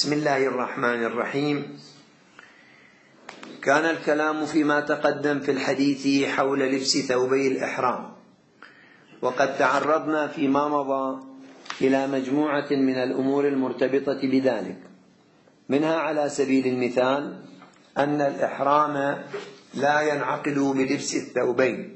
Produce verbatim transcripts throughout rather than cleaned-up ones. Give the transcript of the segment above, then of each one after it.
بسم الله الرحمن الرحيم. كان الكلام فيما تقدم في الحديث حول لبس ثوبي الإحرام، وقد تعرضنا فيما مضى إلى مجموعة من الأمور المرتبطة بذلك، منها على سبيل المثال أن الإحرام لا ينعقد بلبس الثوبين،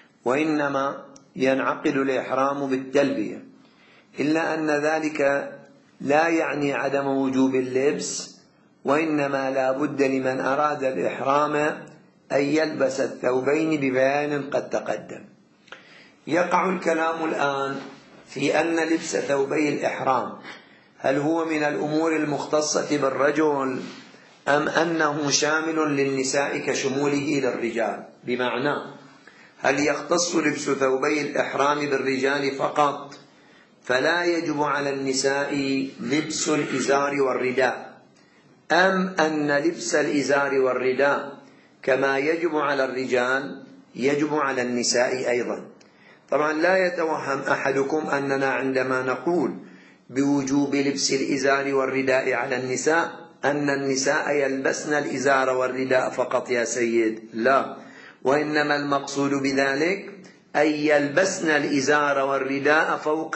وإنما ينعقد الإحرام بالتلبية، إلا أن ذلك لا يعني عدم وجوب اللبس، وإنما لا بد لمن أراد الإحرام أن يلبس الثوبين ببيان قد تقدم. يقع الكلام الآن في أن لبس ثوبي الإحرام هل هو من الأمور المختصة بالرجل أم أنه شامل للنساء كشموله للرجال؟ بمعنى هل يختص لبس ثوبي الإحرام بالرجال فقط فلا يجب على النساء لبس الإزار والرداء، أم أن لبس الإزار والرداء كما يجب على الرجال يجب على النساء أيضا؟ طبعا لا يتوهم أحدكم أننا عندما نقول بوجوب لبس الإزار والرداء على النساء أن النساء يلبسن الإزار والرداء فقط يا سيد، لا، وإنما المقصود بذلك أن يلبسن الإزار والرداء فوق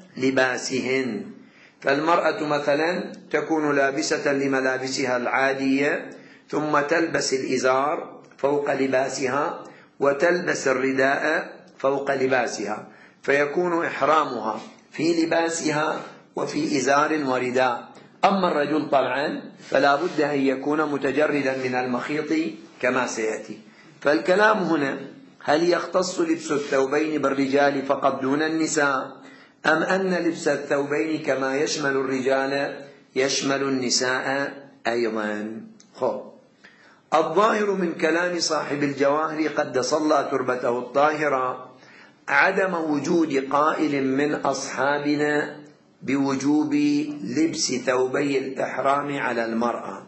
لباسهن. فالمرأة مثلا تكون لابسة لملابسها العادية ثم تلبس الإزار فوق لباسها وتلبس الرداء فوق لباسها، فيكون إحرامها في لباسها وفي إزار ورداء. أما الرجل طبعا فلا بد أن يكون متجردا من المخيط كما سيأتي. فالكلام هنا هل يختص لبس الثوبين بالرجال فقط دون النساء، أم أن لبس الثوبين كما يشمل الرجال يشمل النساء أيضا؟ خب. الظاهر من كلام صاحب الجواهر قدس الله تربته الطاهرة عدم وجود قائل من أصحابنا بوجوب لبس ثوبي الإحرام على المرأة،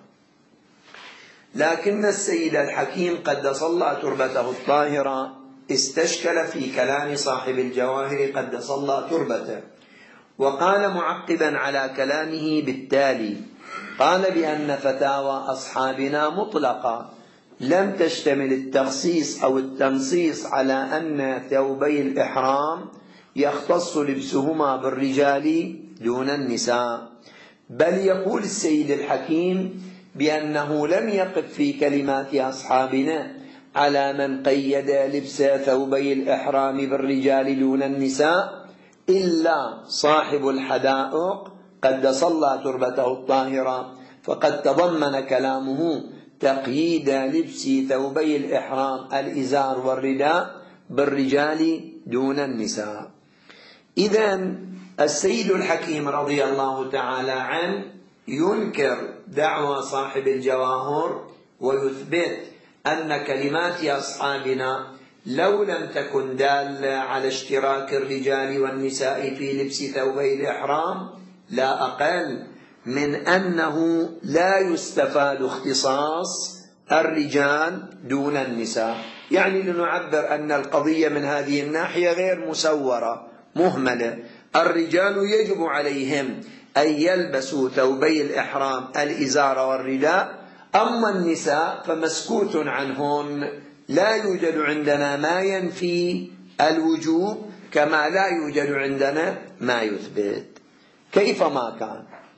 لكن السيد الحكيم قدس الله تربته الطاهرة استشكل في كلام صاحب الجواهر قدس الله تربته، وقال معقبا على كلامه بالتالي: قال بأن فتاوى أصحابنا مطلقة لم تشتمل التخصيص أو التنصيص على أن ثوبي الإحرام يختص لبسهما بالرجال دون النساء، بل يقول السيد الحكيم بأنه لم يقف في كلمات أصحابنا على من قيد لبس ثوبي الإحرام بالرجال دون النساء إلا صاحب الحدائق قدس الله تربته الطاهرة، فقد تضمن كلامه تقييد لبس ثوبي الإحرام الإزار والرداء بالرجال دون النساء. إذن السيد الحكيم رضي الله تعالى عنه ينكر دعوى صاحب الجواهر ويثبت أن كلمات أصحابنا لو لم تكن دالة على اشتراك الرجال والنساء في لبس ثوبي الإحرام لا أقل من أنه لا يستفاد اختصاص الرجال دون النساء. يعني لنعبر أن القضية من هذه الناحية غير مسورة مهملة، الرجال يجب عليهم أن يلبسوا ثوبي الإحرام الإزار والرداء، أما النساء فمسكوت عنهن، لا يوجد عندنا ما ينفي الوجوب كما لا يوجد عندنا ما يثبت. كيفما كان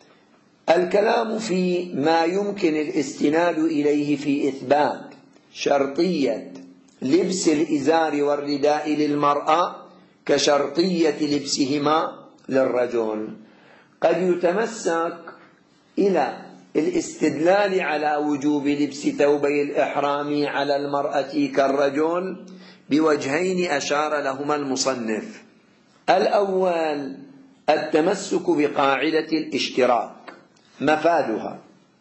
الكلام في ما يمكن الاستناد إليه في إثبات شرطية لبس الإزار والرداء للمرأة كشرطية لبسهما للرجل، قد يتمسك إلى الاستدلال على وجوب لبس ثوبي الإحرام على المرأة كالرجل بوجهين أشار لهما المصنف. الأول التمسك بقاعدة الاشتراك، مفادها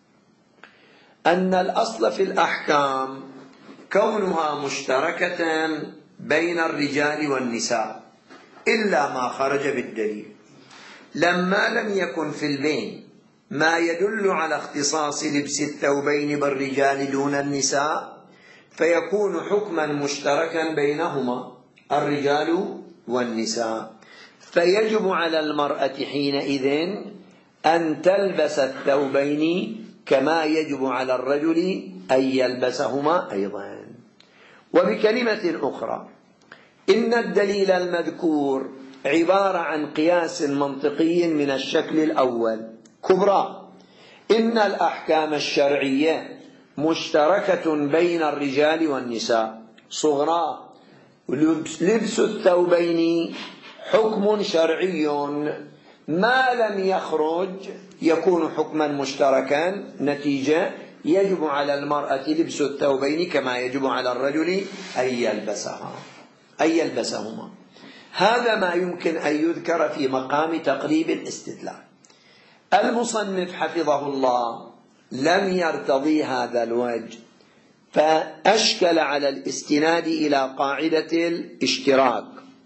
أن الأصل في الأحكام كونها مشتركة بين الرجال والنساء إلا ما خرج بالدليل. لما لم يكن في البين ما يدل على اختصاص لبس الثوبين بالرجال دون النساء فيكون حكما مشتركا بينهما الرجال والنساء، فيجب على المرأة حينئذ أن تلبس الثوبين كما يجب على الرجل أن يلبسهما أيضا. وبكلمة أخرى، إن الدليل المذكور عبارة عن قياس منطقي من الشكل الأول. كبرى: إن الأحكام الشرعية مشتركة بين الرجال والنساء. صغرى: لبس الثوبين حكم شرعي ما لم يخرج يكون حكما مشتركا. نتيجة: يجب على المرأة لبس الثوبين كما يجب على الرجل أن يلبسها أن يلبسهما. هذا ما يمكن أن يذكر في مقام تقريب الاستدلال. المصنف حفظه الله لم يرتضي هذا الوجه، فأشكل على الاستناد إلى قاعدة الاشتراك،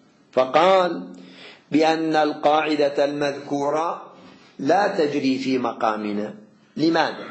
فقال بأن القاعدة المذكورة لا تجري في مقامنا. لماذا؟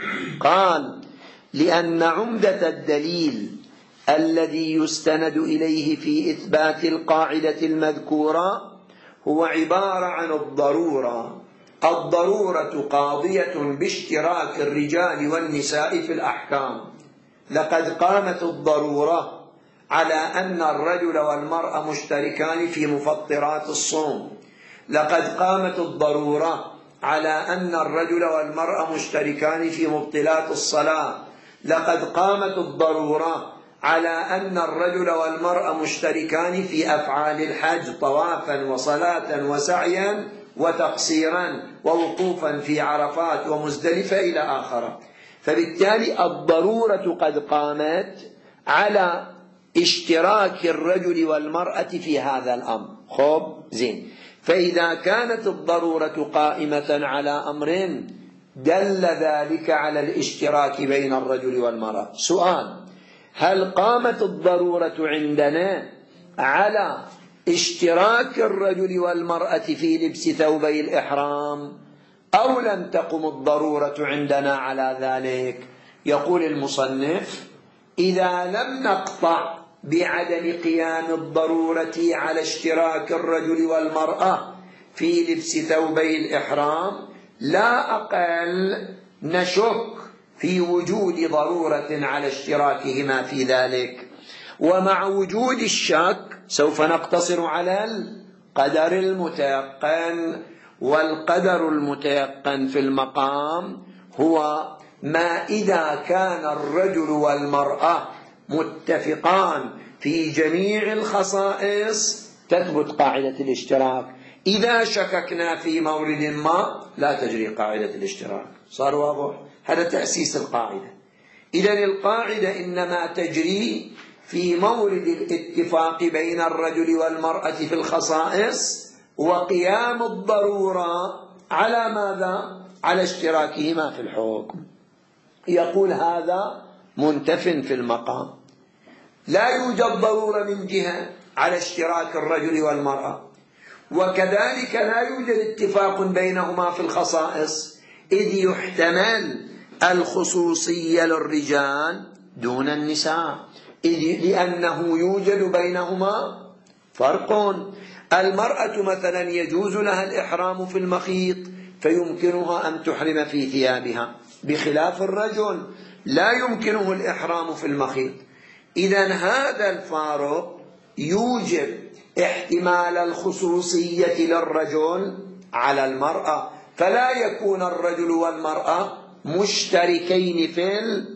قال: لأن عمدة الدليل الذي يستند إليه في إثبات القاعدة المذكورة هو عبارة عن الضرورة. الضرورة قاضية باشتراك الرجال والنساء في الأحكام. لقد قامت الضرورة على أن الرجل والمرأة مشتركان في مفطرات الصوم. لقد قامت الضرورة على أن الرجل والمرأة مشتركان في مبطلات الصلاة. لقد قامت الضرورة على أن الرجل والمرأة مشتركان في أفعال الحج، طوافا وصلاة وسعيا وتقصيرا ووقوفا في عرفات ومزدلفة إلى آخره. فبالتالي الضرورة قد قامت على اشتراك الرجل والمرأة في هذا الأمر. خب زين، فإذا كانت الضرورة قائمة على أمر دل ذلك على الاشتراك بين الرجل والمرأة. سؤال: هل قامت الضرورة عندنا على اشتراك الرجل والمرأة في لبس ثوبي الإحرام أو لم تقم الضرورة عندنا على ذلك؟ يقول المصنف: إذا لم نقطع بعدم قيام الضرورة على اشتراك الرجل والمرأة في لبس ثوبي الإحرام، لا أقل نشك في وجود ضرورة على اشتراكهما في ذلك. ومع وجود الشك سوف نقتصر على القدر المتيقن، والقدر المتيقن في المقام هو ما إذا كان الرجل والمرأة متفقان في جميع الخصائص تثبت قاعدة الاشتراك. إذا شككنا في مورد ما لا تجري قاعدة الاشتراك. صار واضح؟ هذا تأسيس القاعدة. إذن القاعدة إنما تجري في مورد الاتفاق بين الرجل والمرأة في الخصائص وقيام الضرورة على ماذا؟ على اشتراكهما في الحكم. يقول هذا منتف في المقام. لا يوجد ضرورة من جهة على اشتراك الرجل والمرأة، وكذلك لا يوجد اتفاق بينهما في الخصائص، إذ يحتمل الخصوصية للرجال دون النساء، إذ لأنه يوجد بينهما فرق. المرأة مثلا يجوز لها الإحرام في المخيط فيمكنها أن تحرم في ثيابها، بخلاف الرجل لا يمكنه الإحرام في المخيط. إذن هذا الفارق يوجب احتمال الخصوصية للرجل على المرأة، فلا يكون الرجل والمرأة مشتركين في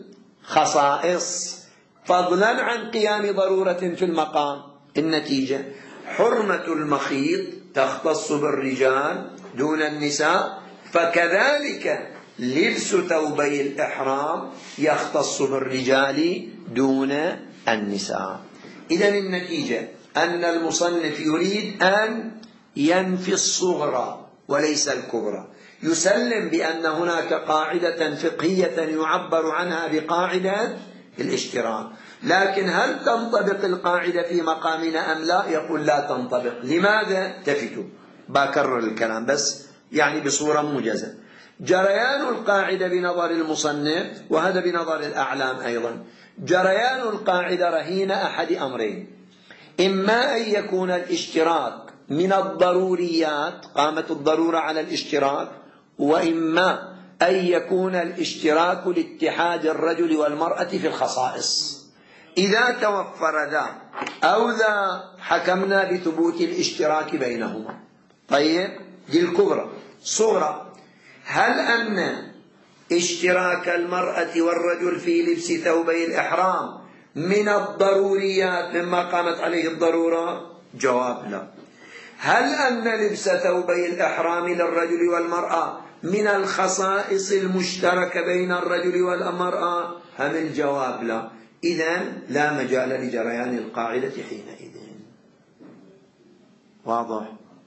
الخصائص فضلا عن قيام ضرورة في المقام. النتيجة: حرمة المخيط تختص بالرجال دون النساء، فكذلك لبس ثوبي الإحرام يختص بالرجال دون النساء. إذن النتيجة أن المصنف يريد أن ينفي الصغرى وليس الكبرى، يسلم بأن هناك قاعدة فقهية يعبر عنها بقاعدة الاشتراك، لكن هل تنطبق القاعدة في مقامنا أم لا؟ يقول لا تنطبق. لماذا؟ تفتوا بكرر الكلام بس يعني بصورة موجزة. جريان القاعدة بنظر المصنف، وهذا بنظر الأعلام أيضا، جريان القاعدة رهين أحد أمرين: إما أن يكون الاشتراك من الضروريات، قامت الضرورة على الاشتراك، وإما أن يكون الاشتراك لاتحاد الرجل والمرأة في الخصائص. إذا توفر ذا أو ذا حكمنا بثبوت الاشتراك بينهما. طيب، دي الكبرى. صغرى: هل أن اشتراك المرأة والرجل في لبس ثوبي الإحرام من الضروريات مما قامت عليه الضرورة؟ جواب: لا. هل أن لبس ثوبي الإحرام للرجل والمرأة من الخصائص المشتركة بين الرجل والمرأة؟ هم الجواب: لا. إذن لا مجال لجريان القاعدة حينئذ. واضح؟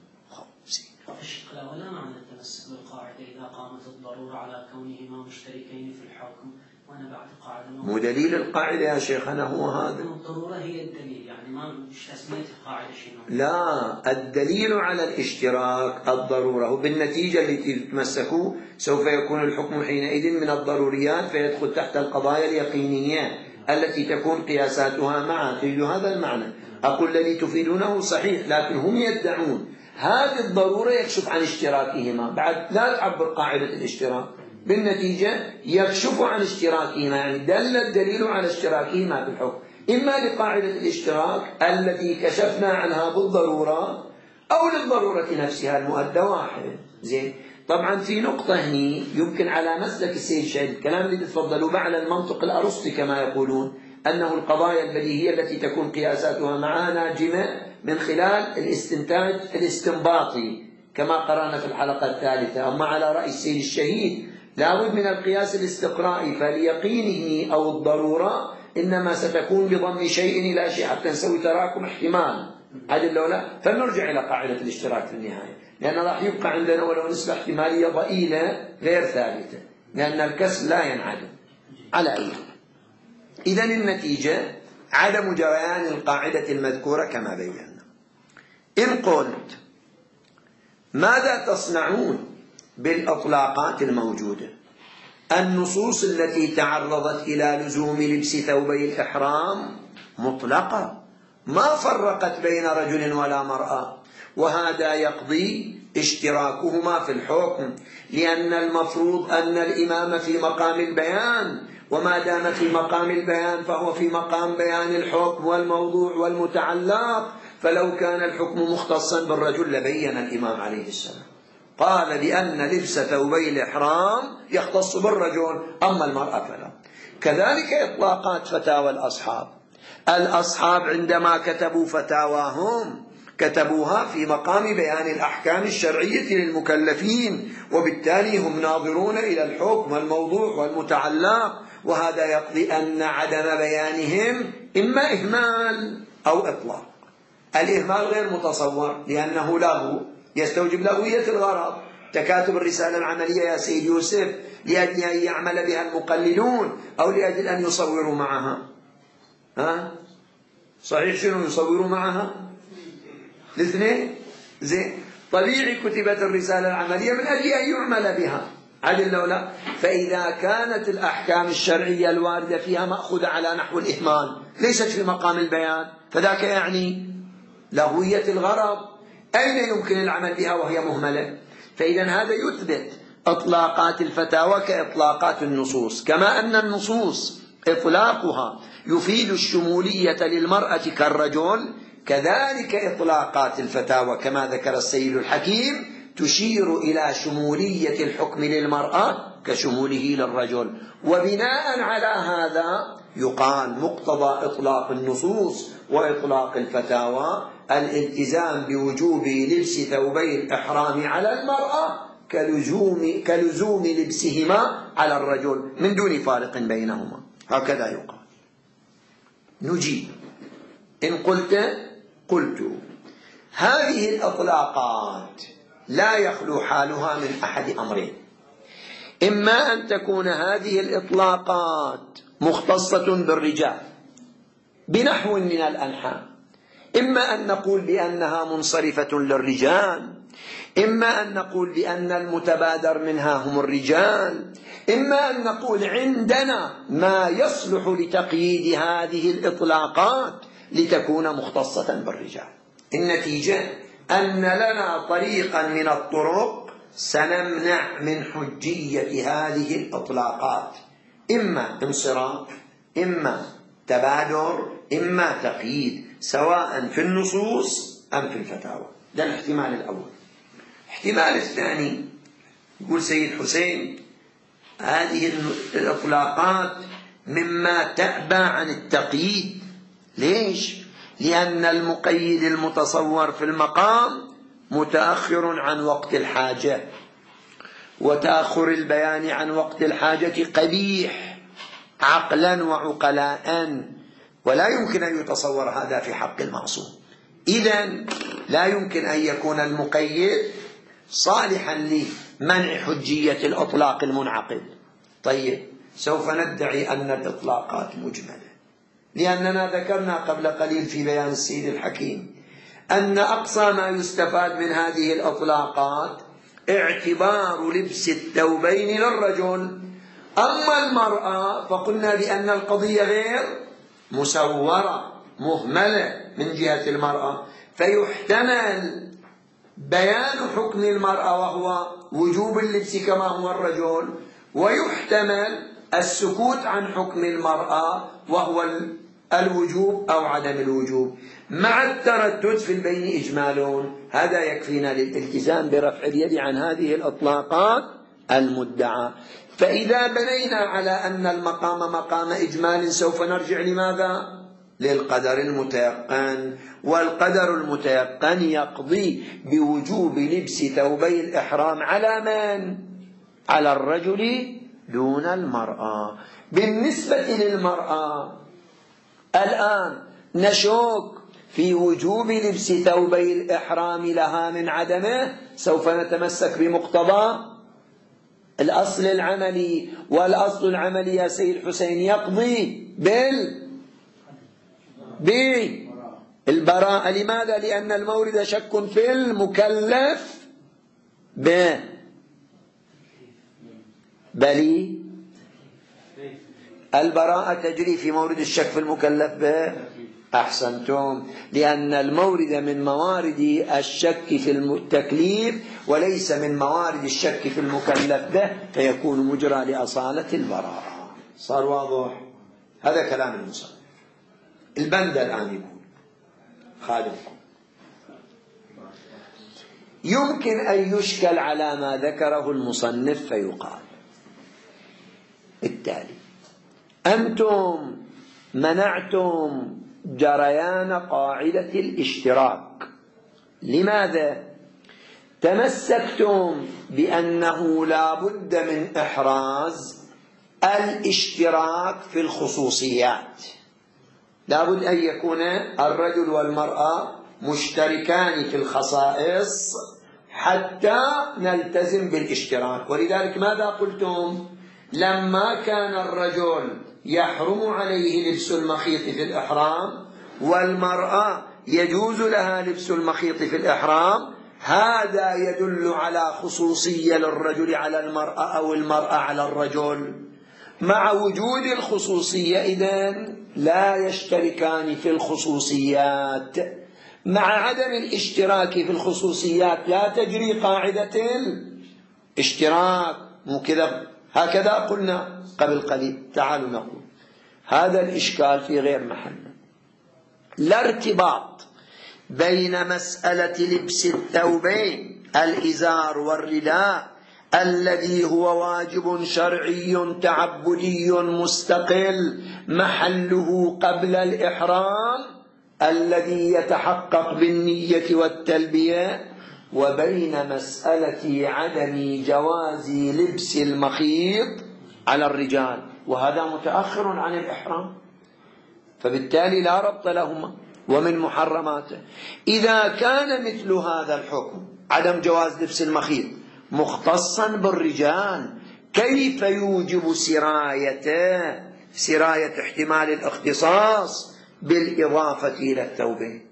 الشق الأول لا معنى التمسك بالقاعدة إذا قامت الضرورة على كونهما مشتركين في الحكم، وأنا بعد قاعدة مو دليل القاعدة يا شيخنا هو هذا. الضرورة هي الدليل، يعني ما مش تسمية القاعدة شنو؟ لا، الدليل على الاشتراك الضرورة، وبالنتيجة التي تتمسكوا سوف يكون الحكم حينئذ من الضروريات فيدخل تحت القضايا اليقينية التي تكون قياساتها معا. تريد هذا المعنى. أقول الذي تفيدونه صحيح، لكن هم يدعون هذه الضرورة يكشف عن اشتراكهما. بعد لا تعبر قاعدة الاشتراك، بالنتيجة يكشف عن اشتراكهما، يعني دل الدليل على اشتراكهما في الحكم، إما لقاعدة الاشتراك التي كشفنا عنها بالضرورة أو للضرورة نفسها المؤدى واحد. زين. طبعا في نقطة هني يمكن على مسلك السيد شهيد الكلام اللي تفضلوا به على المنطق الأرسطي كما يقولون، أنه القضايا البديهية التي تكون قياساتها معها ناجمة من خلال الاستنتاج الاستنباطي كما قرأنا في الحلقة الثالثة. أما على رأي السيد الشهيد لابد من القياس الاستقرائي، فليقينه أو الضرورة إنما ستكون بضم شيء إلى شيء حتى نسوي تراكم احتمال. عدل لو لا، فنرجع إلى قاعدة الاشتراك في النهاية، لأن راح يبقى عندنا ولو نسبة احتمالية ضئيلة غير ثابتة، لأن الكسر لا ينعدم. على أي إذن النتيجة عدم جريان القاعدة المذكورة كما بينا. إن قلت ماذا تصنعون بالأطلاقات الموجودة؟ النصوص التي تعرضت إلى لزوم لبس ثوبي الإحرام مطلقة، ما فرقت بين رجل ولا مرأة، وهذا يقضي اشتراكهما في الحكم، لأن المفروض أن الإمام في مقام البيان، وما دام في مقام البيان فهو في مقام بيان الحكم والموضوع والمتعلق. فلو كان الحكم مختصا بالرجل لبين الإمام عليه السلام، قال بأن لبس ثوبي الإحرام يختص بالرجل، أما المرأة فلا. كذلك إطلاقات فتاوى الأصحاب. الأصحاب عندما كتبوا فتاواهم كتبوها في مقام بيان الأحكام الشرعية للمكلفين، وبالتالي هم ناظرون إلى الحكم والموضوع والمتعلق، وهذا يقضي أن عدم بيانهم إما إهمال أو إطلاق. الإهمال غير متصور لأنه له يستوجب لغوية الغرض. تكاتب الرسالة العملية يا سيد يوسف لأجل أن يعمل بها المقلدون أو لأجل أن يصوروا معها؟ ها؟ صحيح شنو يصوروا معها؟ الاثنين. زين. طبيعي كتبت الرسالة العملية من أجل أن يعمل بها، عدل لو لا. فإذا كانت الأحكام الشرعية الواردة فيها مأخوذة على نحو الإهمال ليست في مقام البيان، فذاك يعني لغوية الغرض، أين يمكن العمل بها وهي مهملة؟ فإذا هذا يثبت إطلاقات الفتاوى كإطلاقات النصوص، كما أن النصوص إطلاقها يفيد الشمولية للمرأة كالرجل، كذلك إطلاقات الفتاوى كما ذكر السيد الحكيم تشير إلى شمولية الحكم للمرأة كشموله للرجل. وبناء على هذا يقال مقتضى إطلاق النصوص وإطلاق الفتاوى الالتزام بوجوب لبس ثوبي الإحرام على المرأة كلزوم, كلزوم لبسهما على الرجل من دون فارق بينهما. هكذا يقال. نجيب إن قلت قلت هذه الإطلاقات لا يخلو حالها من أحد أمرين: إما أن تكون هذه الإطلاقات مختصة بالرجال بنحو من الأنحاء، إما أن نقول بأنها منصرفة للرجال، إما أن نقول بأن المتبادر منها هم الرجال، إما أن نقول عندنا ما يصلح لتقييد هذه الإطلاقات لتكون مختصة بالرجال. النتيجة أن لنا طريقا من الطرق سنمنع من حجية هذه الإطلاقات، إما انصراف، إما تبادر، إما تقييد، سواء في النصوص أم في الفتاوى. ده الاحتمال الأول. الاحتمال الثاني يقول سيد حسين هذه الإطلاقات مما تأبى عن التقييد. ليش؟ لأن المقيد المتصور في المقام متأخر عن وقت الحاجة، وتأخر البيان عن وقت الحاجة قبيح عقلا وعقلاء، ولا يمكن أن يتصور هذا في حق المعصوم. إذن لا يمكن أن يكون المقيد صالحا لمنع حجية الإطلاق المنعقد. طيب، سوف ندعي أن الإطلاقات مجملة، لأننا ذكرنا قبل قليل في بيان السيد الحكيم أن أقصى ما يستفاد من هذه الإطلاقات اعتبار لبس الثوبين للرجل. أما المرأة فقلنا بأن القضية غير مسورة مهملة من جهة المرأة، فيحتمل بيان حكم المرأة وهو وجوب اللبس كما هو الرجل، ويحتمل السكوت عن حكم المرأة وهو الوجوب أو عدم الوجوب، مع التردد في البين إجمال. هذا يكفينا للالتزام برفع اليد عن هذه الإطلاقات المدعى. فإذا بنينا على أن المقام مقام إجمال سوف نرجع لماذا؟ للقدر المتيقن، والقدر المتيقن يقضي بوجوب لبس ثوبي الإحرام على من؟ على الرجل دون المرأة. بالنسبة للمرأة الآن نشك في وجوب لبس ثوبي الإحرام لها من عدمه، سوف نتمسك بمقتضى الأصل العملي، والأصل العملي يا سيد حسين يقضي بال بالبراءة. لماذا؟ لأن المورد شك في المكلف ب بل البراءة تجري في مورد الشك في المكلف ب أحسنتم، لأن المورد من موارد الشك في التكليف وليس من موارد الشك في المكلف به، فيكون مجرى لأصالة البراءة. صار واضح؟ هذا كلام المصنف. البند الآن يقول خالفكم يمكن أن يشكل على ما ذكره المصنف، فيقال التالي: أنتم منعتم جريان قاعدة الاشتراك. لماذا؟ تمسكتم بأنه لا بد من إحراز الاشتراك في الخصوصيات، لا بد أن يكون الرجل والمرأة مشتركان في الخصائص حتى نلتزم بالاشتراك. ولذلك ماذا قلتم؟ لما كان الرجل يحرم عليه لبس المخيط في الإحرام والمرأة يجوز لها لبس المخيط في الإحرام، هذا يدل على خصوصية للرجل على المرأة أو المرأة على الرجل. مع وجود الخصوصية إذن لا يشتركان في الخصوصيات، مع عدم الاشتراك في الخصوصيات لا تجري قاعدة الاشتراك. مو كذا؟ هكذا قلنا قبل قليل. تعالوا نقول هذا الإشكال في غير محله. لا ارتباط بين مسألة لبس الثوبين الإزار والرداء الذي هو واجب شرعي تعبدي مستقل محله قبل الإحرام الذي يتحقق بالنية والتلبية، وبين مسألة عدم جواز لبس المخيط على الرجال، وهذا متأخر عن الإحرام، فبالتالي لا ربط لهما. ومن محرماته إذا كان مثل هذا الحكم عدم جواز لبس المخيط مختصا بالرجال، كيف يوجب سرايته سراية احتمال الاختصاص بالإضافة إلى الثوبين؟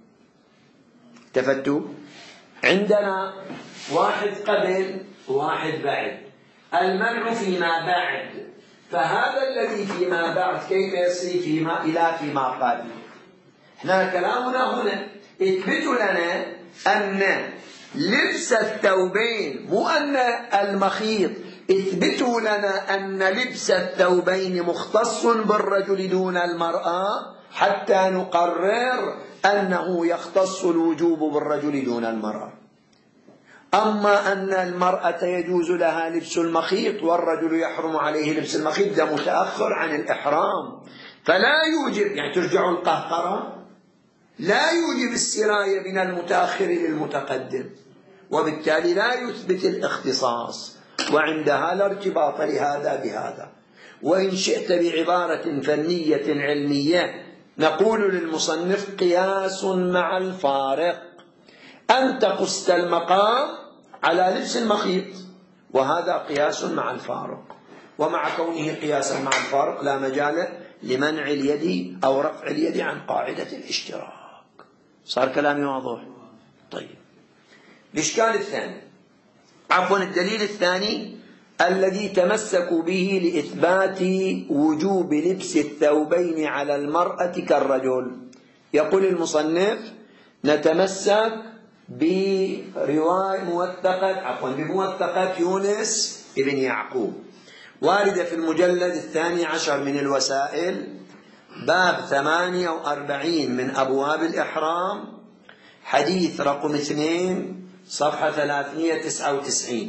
تفتوا؟ عندنا واحد قبل وواحد بعد. المنع فيما بعد، فهذا الذي فيما بعد كيف يصير فيما إلى فيما قبل؟ احنا كلامنا هنا اثبتوا لنا أن لبس الثوبين، مو أن المخيط. اثبتوا لنا أن لبس الثوبين مختص بالرجل دون المرأة حتى نقرر أنه يختص الوجوب بالرجل دون المرأة. أما أن المرأة يجوز لها لبس المخيط والرجل يحرم عليه لبس المخيط، ده متأخر عن الإحرام، فلا يوجب، يعني ترجع القهقرة، لا يوجب السراية من المتأخر للمتقدم، وبالتالي لا يثبت الاختصاص، وعندها لا ارتباط لهذا بهذا. وإن شئت بعبارة فنية علمية نقول للمصنف قياس مع الفارق، أنت قست المقام على لبس المخيط، وهذا قياس مع الفارق، ومع كونه قياسا مع الفارق لا مجال لمنع اليد أو رفع اليد عن قاعدة الاشتراك. صار كلامي واضح؟ طيب، الإشكال الثاني، عفوا الدليل الثاني الذي تمسكوا به لإثبات وجوب لبس الثوبين على المرأة كالرجل. يقول المصنف: نتمسك برواية موثقة عفوا بموثقة يونس ابن يعقوب، واردة في المجلد الثاني عشر من الوسائل، باب ثمانية وأربعين من أبواب الإحرام، حديث رقم اثنين، صفحة ثلاثمائة وتسعة وتسعين.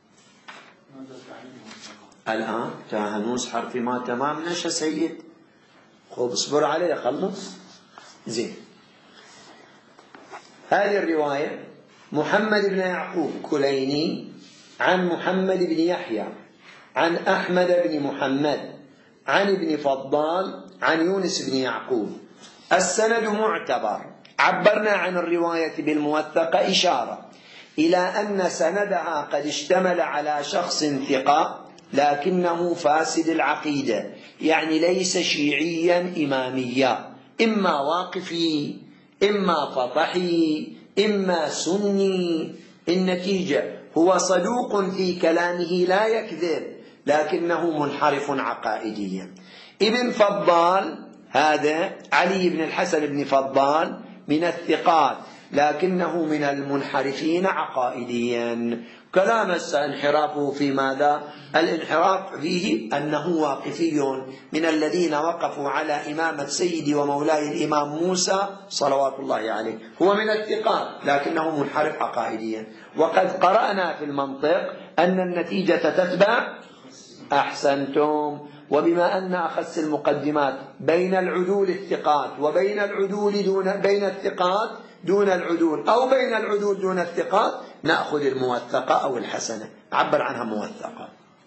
الآن تاهنوس حرفي ما تمام ليش يا سيد؟ خب اصبر عليه خلص. زين، هذه الرواية محمد بن يعقوب كليني عن محمد بن يحيى عن أحمد بن محمد عن ابن فضال عن يونس بن يعقوب. السند معتبر. عبرنا عن الرواية بالموثقة إشارة إلى أن سندها قد اشتمل على شخص ثقة لكنه فاسد العقيدة، يعني ليس شيعيا إماميا، إما واقفي إما فطحي إما سني. النتيجة هو صدوق في كلامه لا يكذب لكنه منحرف عقائديا. ابن فضال هذا علي بن الحسن بن فضال من الثقات لكنه من المنحرفين عقائديا. كلام انحرافه في ماذا؟ الانحراف فيه أنه واقفي من الذين وقفوا على إمامة سيدي ومولاي الإمام موسى صلوات الله عليه، هو من الثقات لكنه منحرف عقائديا. وقد قرأنا في المنطق أن النتيجة تتبع. أحسنتم. وبما أن أخص المقدمات بين العدول الثقات وبين العدول دون بين الثقات دون العدول أو بين العدول دون الثقات، نأخذ الموثقة أو الحسنة، عبر عنها موثقة.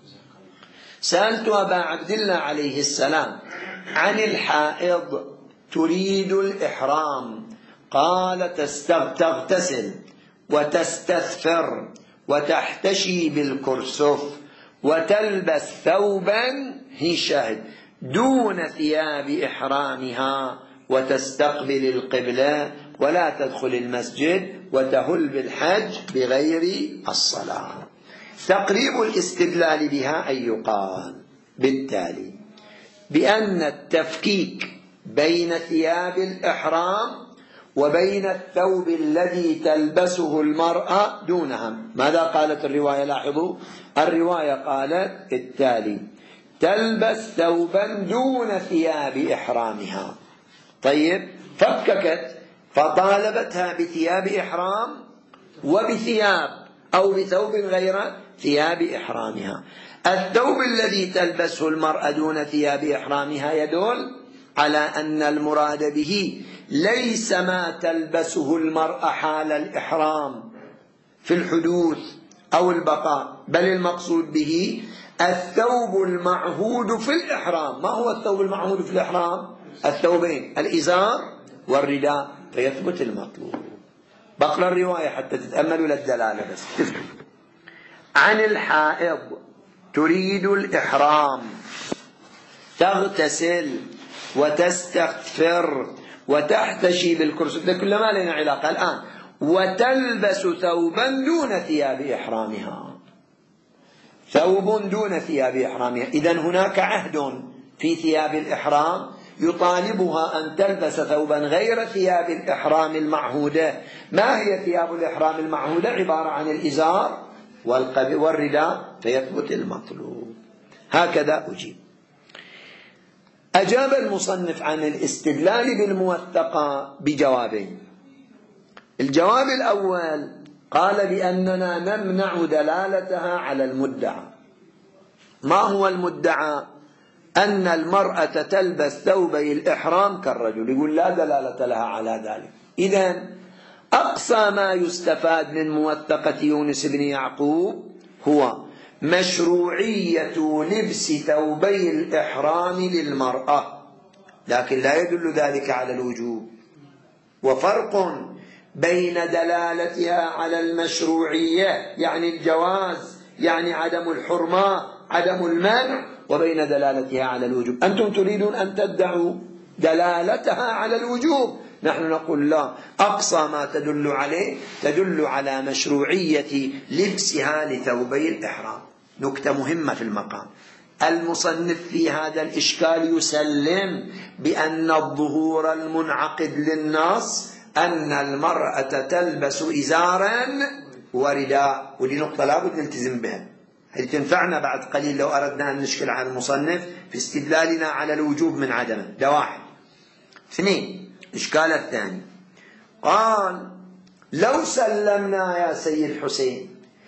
سألت أبا عبد الله عليه السلام عن الحائض تريد الإحرام، قال تغتسل وتستثفر وتحتشي بالكرسف وتلبس ثوبا، هي شاهد، دون ثياب إحرامها، وتستقبل القبلة ولا تدخل المسجد وتهل بالحج بغير الصلاة. تقريب الاستدلال بها أن يقال بالتالي بأن التفكيك بين ثياب الإحرام وبين الثوب الذي تلبسه المرأة دونها. ماذا قالت الرواية؟ لاحظوا الرواية قالت التالي: تلبس ثوبا دون ثياب إحرامها. طيب، فككت فطالبتها بثياب إحرام وبثياب أو بثوب غير ثياب إحرامها. الثوب الذي تلبسه المرأة دون ثياب إحرامها يدل على أن المراد به ليس ما تلبسه المرأة حال الإحرام في الحدوث أو البقاء، بل المقصود به الثوب المعهود في الإحرام. ما هو الثوب المعهود في الإحرام؟ الثوبين، الإزار والرداء، فيثبت المطلوب. بقرأ الرواية حتى تتأملوا للدلالة بس. عن الحائض تريد الإحرام تغتسل وتستغفر وتحتشي بالكرسي، ده كل ما لنا علاقة الآن، وتلبس ثوبا دون ثياب إحرامها، ثوب دون ثياب إحرامها. إذن هناك عهد في ثياب الإحرام يطالبها أن تلبس ثوبا غير ثياب الإحرام المعهودة. ما هي ثياب الإحرام المعهودة؟ عبارة عن الإزار والرداء، فيثبت المطلوب. هكذا أجيب. أجاب المصنف عن الاستدلال بالموثقة بجوابين. الجواب الأول قال بأننا نمنع دلالتها على المدعى. ما هو المدعى؟ أن المرأة تلبس ثوبي الإحرام كالرجل، يقول لا دلالة لها على ذلك. إذن أقصى ما يستفاد من موثقة يونس بن يعقوب هو مشروعية لبس ثوبي الإحرام للمرأة، لكن لا يدل ذلك على الوجوب. وفرق بين دلالتها على المشروعية يعني الجواز، يعني عدم الحرمة، عدم المنع، وبين دلالتها على الوجوب. أنتم تريدون أن تدعوا دلالتها على الوجوب، نحن نقول لا، أقصى ما تدل عليه تدل على مشروعية لبسها لثوبي الإحرام. نكتة مهمة في المقام، المصنف في هذا الإشكال يسلم بأن الظهور المنعقد للنص أن المرأة تلبس إزارا ورداء، ودي نقطة لابد نلتزم بها، هذه تنفعنا بعد قليل لو أردنا أن نشكل على المصنف في استدلالنا على الوجوب من عدمه. ده واحد. اثنين، الإشكال الثاني قال لو سلمنا يا سيد حسين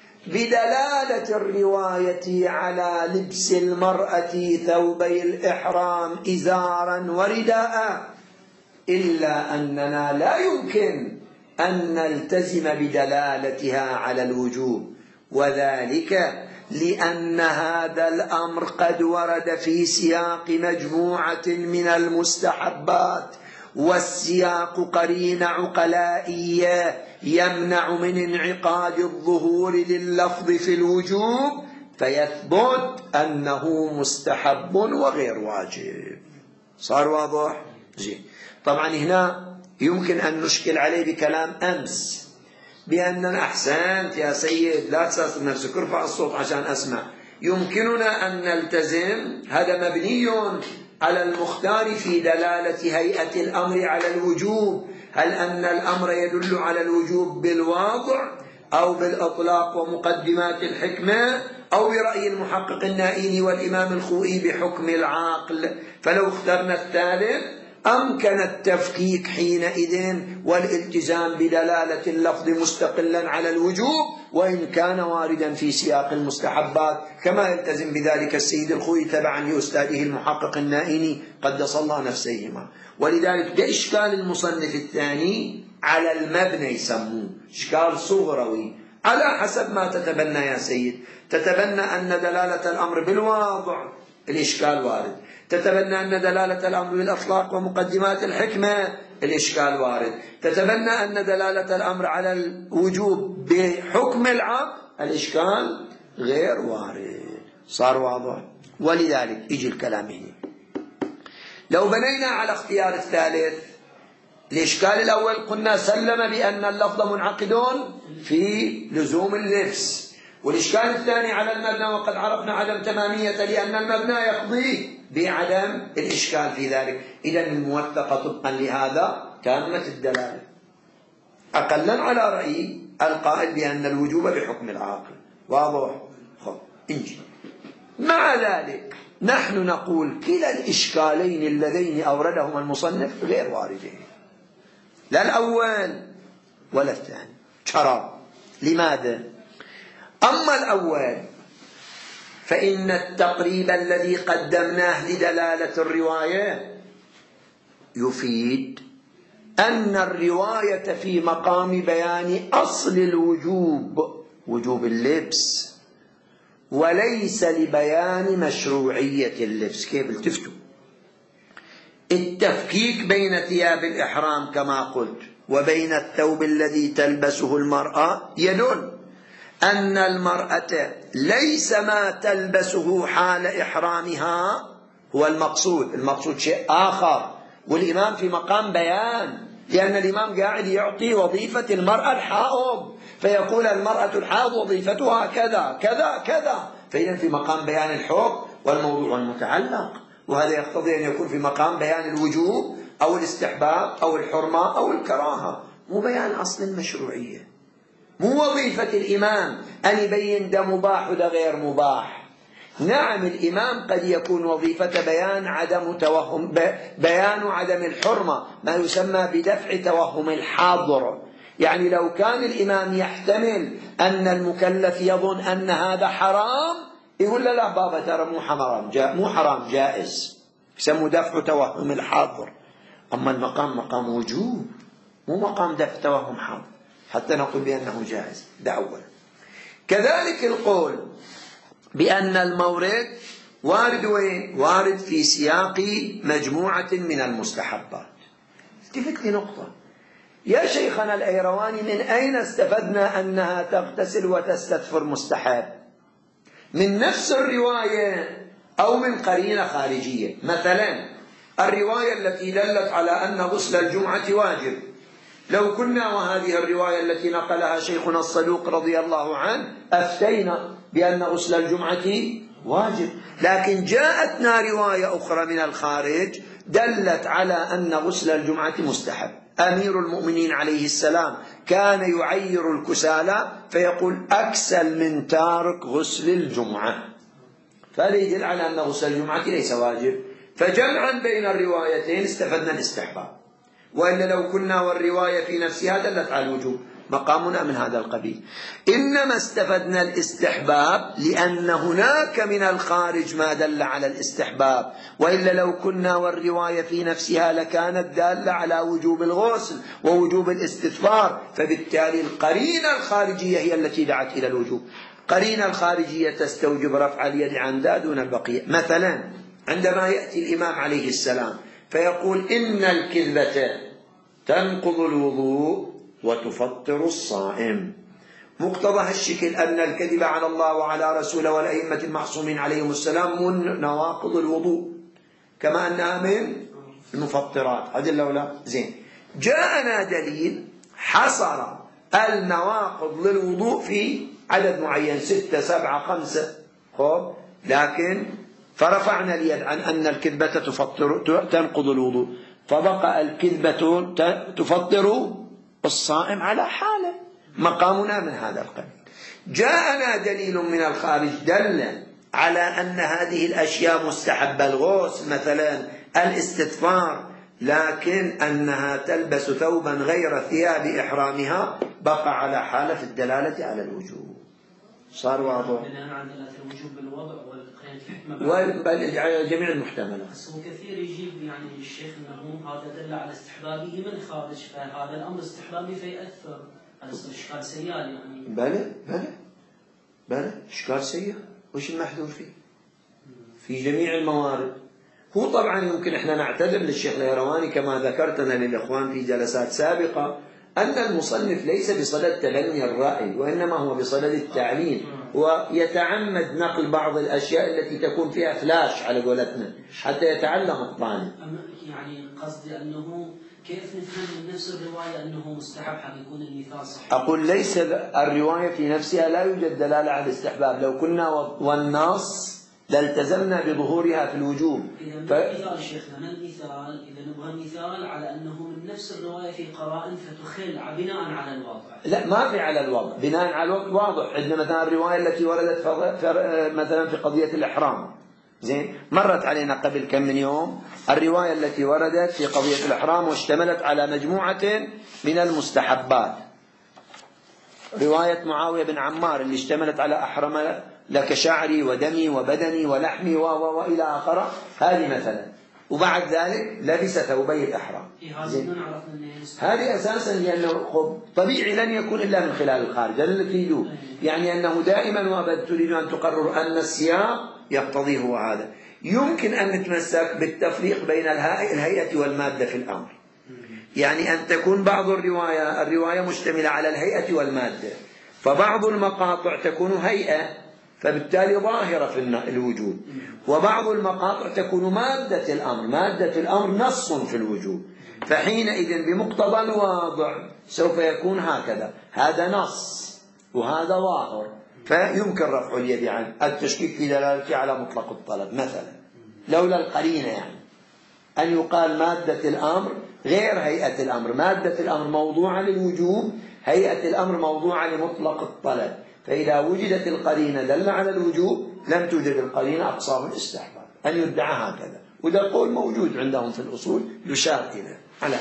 بدلالة الرواية على لبس المرأة ثوبي الإحرام إزارا ورداء، إلا أننا لا يمكن أن نلتزم بدلالتها على الوجوب، وذلك لأن هذا الأمر قد ورد في سياق مجموعة من المستحبات، والسياق قرين عقلائية يمنع من انعقاد الظهور لللفظ في الوجوب، فيثبت أنه مستحب وغير واجب. صار واضح؟ زين. طبعا هنا يمكن أن نشكل عليه بكلام أمس بأننا أحسنت يا سيد لا تساس نفسك، ارفع الصوت عشان أسمع. يمكننا أن نلتزم، هذا مبني على المختار في دلالة هيئة الأمر على الوجوب. هل أن الأمر يدل على الوجوب بالواضع أو بالإطلاق ومقدمات الحكمة أو برأي المحقق النائيني والإمام الخوئي بحكم العقل؟ فلو اخترنا الثالث أمكن التفكيك حينئذ والالتزام بدلالة اللفظ مستقلا على الوجوب وإن كان واردا في سياق المستحبات، كما يلتزم بذلك السيد الخوئي تبعا لأستاذه المحقق النائيني قدس الله نفسيهما. ولذلك ده إشكال المصنف الثاني على المبنى، يسموه إشكال صغروي على حسب ما تتبنى يا سيد. تتبنى أن دلالة الأمر بالواضع، الإشكال وارد. تتبنى أن دلالة الأمر بالأطلاق ومقدمات الحكمة، الإشكال وارد. تتبنى أن دلالة الأمر على الوجوب بحكم العقل، الإشكال غير وارد. صار واضح؟ ولذلك يجي الكلام هنا. لو بنينا على اختيار الثالث، الإشكال الأول قلنا سلم بأن اللفظ منعقد في لزوم اللبس، والإشكال الثاني على المبنى وقد عرفنا عدم تمامية لأن المبنى يقضي بعدم الإشكال في ذلك. إذن الموثقة طبقا لهذا تامة الدلالة، أقلا على رأي القائل بأن الوجوب بحكم العاقل. واضح؟ خب انجي. مع ذلك نحن نقول كلا الإشكالين اللذين أوردهما المصنف غير واردين، لا الأول ولا الثاني. شراب. لماذا؟ أما الأول فإن التقريب الذي قدمناه لدلالة الرواية يفيد أن الرواية في مقام بيان أصل الوجوب، وجوب اللبس، وليس لبيان مشروعية اللبس. كيف التفتوا؟ التفكيك بين ثياب الإحرام كما قلت وبين الثوب الذي تلبسه المرأة يدل أن المرأة ليس ما تلبسه حال إحرامها هو المقصود، المقصود شيء آخر، والإمام في مقام بيان، لأن الإمام قاعد يعطي وظيفة المرأة الحائض، فيقول المرأة الحائض وظيفتها كذا كذا كذا، فإذا في مقام بيان الحكم والموضوع المتعلق. وهذا يقتضي أن يكون في مقام بيان الوجوب أو الاستحباب أو الحرمة أو الكراهة، مو بيان أصل المشروعية. مو وظيفة الإمام أن يبين ده مباح وده غير مباح. نعم الإمام قد يكون وظيفة بيان عدم توهم بيان عدم الحرمة، ما يسمى بدفع توهم الحاضر. يعني لو كان الإمام يحتمل أن المكلف يظن أن هذا حرام، يقول له لا بابا ترى مو حرام جاء مو حرام جائز، يسمى دفع توهم الحاضر. أما المقام مقام وجوب، مو مقام دفع توهم حاضر حتى نقول بأنه جائز. ده أولا. كذلك القول بأن المورد وارد وين؟ وارد في سياق مجموعة من المستحبات. التفت لنقطة يا شيخنا الأيرواني، من أين استفدنا أنها تغتسل وتستدفر مستحب؟ من نفس الرواية أو من قرينة خارجية؟ مثلا الرواية التي دلت على أن غسل الجمعة واجب، لو كنا وهذه الرواية التي نقلها شيخنا الصدوق رضي الله عنه أفتينا بأن غسل الجمعة واجب، لكن جاءتنا رواية أخرى من الخارج دلت على أن غسل الجمعة مستحب. أمير المؤمنين عليه السلام كان يعير الكسالى فيقول أكسل من تارك غسل الجمعة، فهذا يدل على أن غسل الجمعة ليس واجب. فجمعا بين الروايتين استفدنا الاستحباب، وإلا لو كنا والرواية في نفسها دلت على الوجوب مقامنا من هذا القبيل. إنما استفدنا الاستحباب لأن هناك من الخارج ما دل على الاستحباب، وإلا لو كنا والرواية في نفسها لكانت دالة على وجوب الغسل ووجوب الاستغفار، فبالتالي القرينة الخارجية هي التي دعت إلى الوجوب. قرينة الخارجية تستوجب رفع اليد عن ذا دون البقية. مثلا عندما يأتي الإمام عليه السلام فيقول إن الكذبة تنقض الوضوء وتفطر الصائم، مقتضى الشكل أن الكذب على الله وعلى رسوله والأئمة المعصومين عليهم السلام من نواقض الوضوء كما أنها من المفطرات. أدل ولا زين؟ جاءنا دليل حصر النواقض للوضوء في عدد معين، ستة سبعة خمسة، خب لكن فرفعنا اليد عن أن الكذبة تفطر تنقض الوضوء، فبقى الكذبة تفطر الصائم على حاله، مقامنا من هذا القبيل. جاءنا دليل من الخارج دل على أن هذه الأشياء مستحبة، الغسل مثلا الاستغفار، لكن أنها تلبس ثوبا غير ثياب إحرامها، بقى على حالة في الدلالة على الوجوب. صار واضح؟ بناء على دلالة الوجوب بالوضع والقيام بل جميع المحتملات. بس هو كثير يجيب يعني الشيخ انه هذا دل على استحبابه من خارج، فهذا الامر استحبابي فيأثر، هذا يصير اشكال سيال يعني. بلى بلى بلى اشكال سيال، وش المحذور فيه؟ في جميع الموارد. هو طبعا يمكن احنا نعتذر للشيخ الأيرواني كما ذكرتنا للاخوان في جلسات سابقة أن المصنف ليس بصدد تبني الرأي، وإنما هو بصدد التعليم، ويتعمد نقل بعض الأشياء التي تكون فيها فلاش على قولتنا حتى يتعلم الطالب. يعني قصدي أنه كيف نفهم من نفس الرواية أنه مستحب حتى يكون المثال صحيح؟ أقول ليس الرواية في نفسها لا يوجد دلالة على الاستحباب، لو كنا والنص لالتزمنا بظهورها في الوجوب. إذا ف... مثال شيخنا ما المثال؟ إذا نبغى مثال على أنه من نفس الرواية في قرائن فتخل بناء على الوضع. لا ما في على الوضع، بناء على الوضع واضح. عندنا مثلا الرواية التي وردت في مثلا في قضية الإحرام، زين مرت علينا قبل كم من يوم الرواية التي وردت في قضية الإحرام واشتملت على مجموعة من المستحبات، رواية معاوية بن عمار اللي اشتملت على أحرم لك شعري ودمي وبدني ولحمي و و وإلى آخره، هذه مثلا، وبعد ذلك لبس ثوبي الإحرام. هذه أساسا لأنه طبيعي لن يكون إلا من خلال الخارج، هذا اللي تريدوه، يعني أنه دائما وأبدا تريد أن تقرر أن السياق يقتضيه هو هذا. يمكن أن نتمسك بالتفريق بين الهيئة والمادة في الأمر، يعني أن تكون بعض الرواية الرواية مشتملة على الهيئة والمادة، فبعض المقاطع تكون هيئة فبالتالي ظاهرة في الوجوب، وبعض المقاطع تكون مادة الأمر، مادة الأمر نص في الوجوب، فحينئذ بمقتضى الواضع سوف يكون هكذا، هذا نص وهذا ظاهر، فيمكن رفع اليد عن التشكيك في دلالته على مطلق الطلب مثلا. لولا القرينة يعني أن يقال مادة الأمر غير هيئة الأمر، مادة الأمر موضوعة للوجوب، هيئة الأمر موضوعة لمطلق الطلب، فإذا وجدت القرينة دل على الوجوب، لم توجد القرينة أقصاه الاستحباب أن يدعى هكذا. وده قول موجود عندهم في الأصول يشار إليه على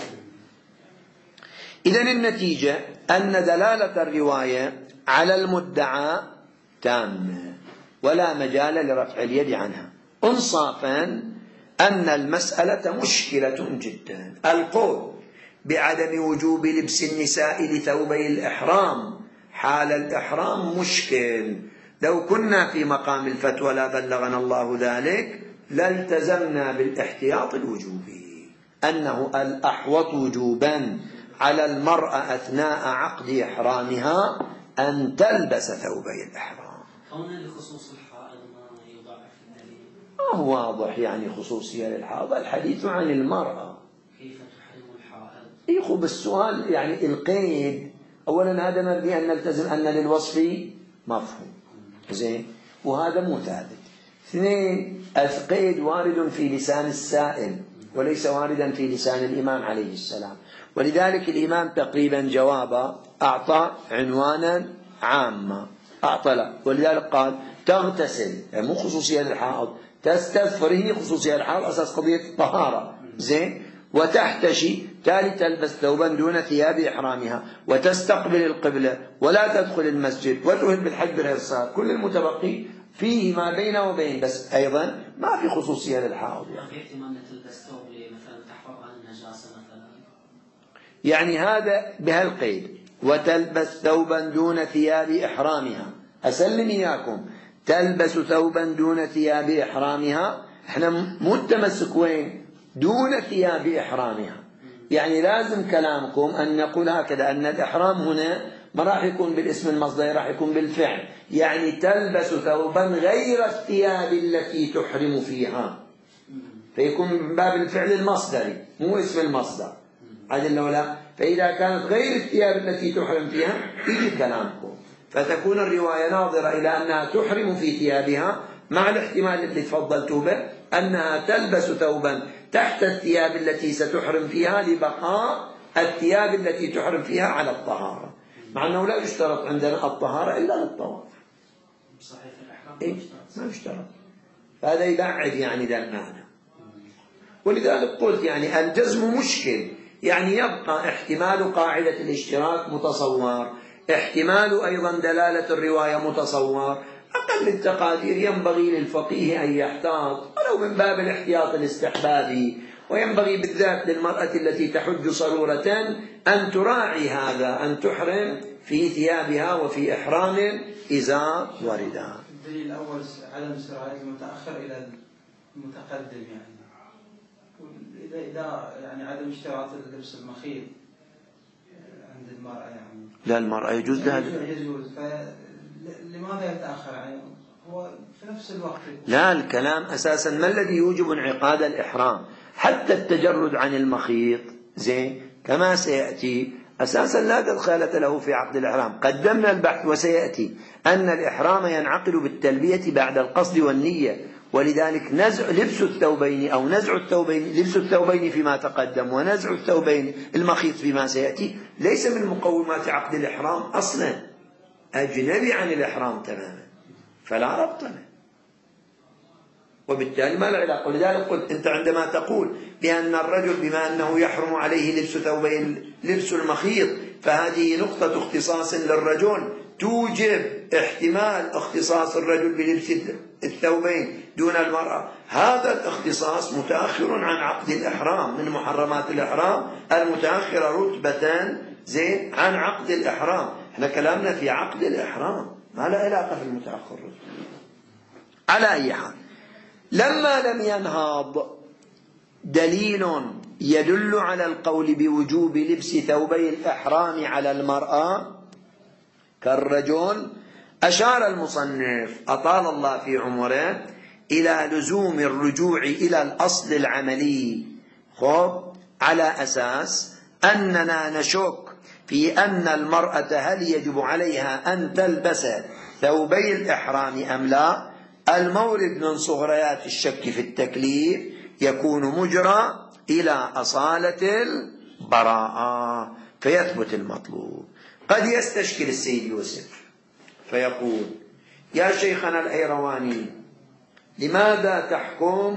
إذن النتيجة أن دلالة الرواية على المدعى تامة ولا مجال لرفع اليد عنها. انصافا أن المسألة مشكلة جدا. القول بعدم وجوب لبس النساء لثوبي الإحرام حال الإحرام مشكل. لو كنا في مقام الفتوى لا بلغنا الله ذلك لالتزمنا بالاحتياط الوجوبي، أنه الأحوط وجوبا على المرأة أثناء عقد إحرامها أن تلبس ثوبي الإحرام. كون لخصوص الحائض ما يضع في الدليل؟ ما هو واضح يعني خصوصية للحائض، الحديث عن المرأة. كيف تحرم الحائض؟ يخو بالسؤال يعني القيد، أولا هذا مبني أن نلتزم أن للوصف مفهوم زين، وهذا مو ثابت. اثنين، القيد وارد في لسان السائل وليس واردا في لسان الإمام عليه السلام، ولذلك الإمام تقريبا جوابا أعطى عنوانا عاما أعطى له، ولذلك قال تغتسل، يعني مو خصوصية للحائض، تستفره خصوصية للحائض أساس قضية الطهارة زين، وتحتشي تالي تلبس ثوبا دون ثياب إحرامها، وتستقبل القبلة، ولا تدخل المسجد، وتهل بالحج بالإرسال. كل المتبقي فيه ما بين وبين، بس أيضا ما في خصوصية للحائض. يعني في احتمال تلبس ثوب مثلا تحفظ عن النجاسة مثلا، يعني هذا بهالقيد وتلبس ثوبا دون ثياب إحرامها. أسلم إياكم تلبس ثوبا دون ثياب إحرامها، احنا مو التمسك وين؟ دون ثياب إحرامها. يعني لازم كلامكم أن نقول هكذا أن الإحرام هنا ما راح يكون بالاسم المصدر، راح يكون بالفعل، يعني تلبس ثوبا غير الثياب التي تحرم فيها، فيكون من باب الفعل المصدري مو اسم المصدر عدل ولا. فإذا كانت غير الثياب التي تحرم فيها يجي كلامكم، فتكون الرواية ناظرة إلى أنها تحرم في ثيابها، مع الاحتمال الذي تفضلتوا به أنها تلبس ثوبا تحت الثياب التي ستحرم فيها لبقاء الثياب التي تحرم فيها على الطهارة، مع أنه لا يشترط عندنا الطهارة إلا للطواف. صحيح في الإحرام إيه؟ ما يشترط، فهذا يبعد يعني ذا المعنى. ولذلك قلت يعني الجزم مشكل، يعني يبقى احتمال قاعدة الاشتراك متصور، احتمال أيضا دلالة الرواية متصور. أقل التقادير ينبغي للفقيه أن يحتاط ولو من باب الاحتياط الاستحبابي، وينبغي بالذات للمرأة التي تحج صرورة أن تراعي هذا، أن تحرم في ثيابها وفي إحرام إذا وردا. الدليل الأول عدم سراية المتأخر إلى المتقدم، يعني إذا إذا يعني عدم اشتراط اللبس المخيط عند المرأة، يعني لا المرأة يجوز لها، يجوز، فلماذا يتأخر؟ يعني هو في نفس الوقت. لا الكلام أساسا ما الذي يوجب انعقاد الإحرام؟ حتى التجرد عن المخيط زين كما سيأتي أساسا لا دخالة له في عقد الإحرام. قدمنا البحث وسيأتي أن الإحرام ينعقد بالتلبية بعد القصد والنية، ولذلك نزع لبس الثوبين أو نزع الثوبين، لبس الثوبين فيما تقدم ونزع الثوبين المخيط فيما سيأتي ليس من مقومات عقد الإحرام أصلا، أجنبي عن الإحرام تماما، فلا ربط له، وبالتالي ما له علاقة. ولذلك قلت أنت عندما تقول بأن الرجل بما أنه يحرم عليه لبس ثوبين لبس المخيط، فهذه نقطة اختصاص للرجل توجب احتمال اختصاص الرجل بلبس الثوبين دون المرأة. هذا الاختصاص متأخر عن عقد الإحرام، من محرمات الإحرام المتأخرة رتبة زين عن عقد الإحرام. احنا كلامنا في عقد الإحرام ما له علاقة في المتأخر رتبة. على أي حال، لما لم ينهض دليل يدل على القول بوجوب لبس ثوبي الإحرام على المرأة كالرجل، أشار المصنف أطال الله في عمره إلى لزوم الرجوع إلى الأصل العملي، خب على أساس أننا نشك في أن المرأة هل يجب عليها أن تلبس ثوبي الإحرام أم لا، المورد من صغريات الشك في التكليف يكون مجرى إلى أصالة البراءة فيثبت المطلوب. قد يستشكل السيد يوسف فيقول: يا شيخنا الأيرواني، لماذا تحكم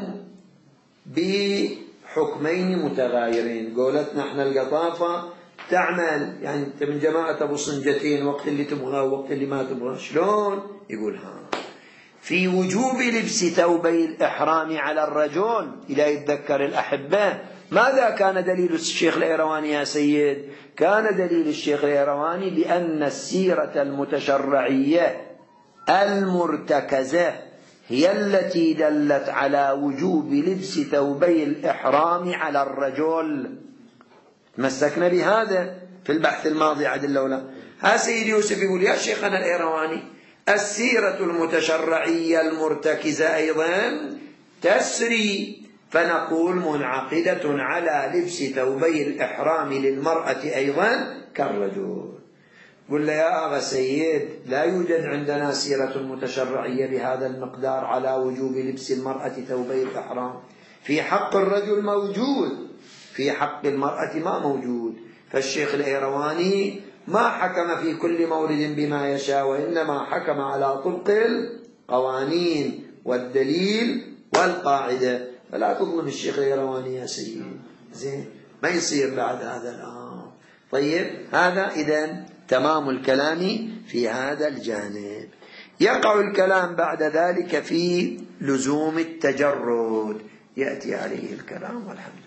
بحكمين متغايرين؟ قولتنا احنا القطافة تعمل يعني انت من جماعة ابو صنجتين، وقت اللي تبغى ووقت اللي ما تبغى. شلون؟ يقول: ها في وجوب لبس ثوبي الإحرام على الرجل إلى يتذكر الأحبة. ماذا كان دليل الشيخ الأيرواني يا سيد؟ كان دليل الشيخ الأيرواني بأن السيرة المتشرعية المرتكزة هي التي دلت على وجوب لبس ثوبي الإحرام على الرجل. تمسكنا بهذا في البحث الماضي عدل ولا. ها سيد يوسف يقول: يا شيخنا الأيرواني، السيرة المتشرعية المرتكزة أيضا تسري، فنقول منعقدة على لبس ثوبي الإحرام للمرأة أيضا كالرجل. قل له: يا أغا سيد، لا يوجد عندنا سيرة متشرعية بهذا المقدار على وجوب لبس المرأة ثوبي الإحرام. في حق الرجل موجود، في حق المرأة ما موجود. فالشيخ الأيرواني ما حكم في كل مورد بما يشاء، وإنما حكم على طبق القوانين والدليل والقاعدة. فلا تظلم الشيخ الأيرواني يا سيدي، زين ما يصير بعد هذا الأمر. طيب، هذا إذن تمام الكلام في هذا الجانب. يقع الكلام بعد ذلك في لزوم التجرد، يأتي عليه الكلام والحمد.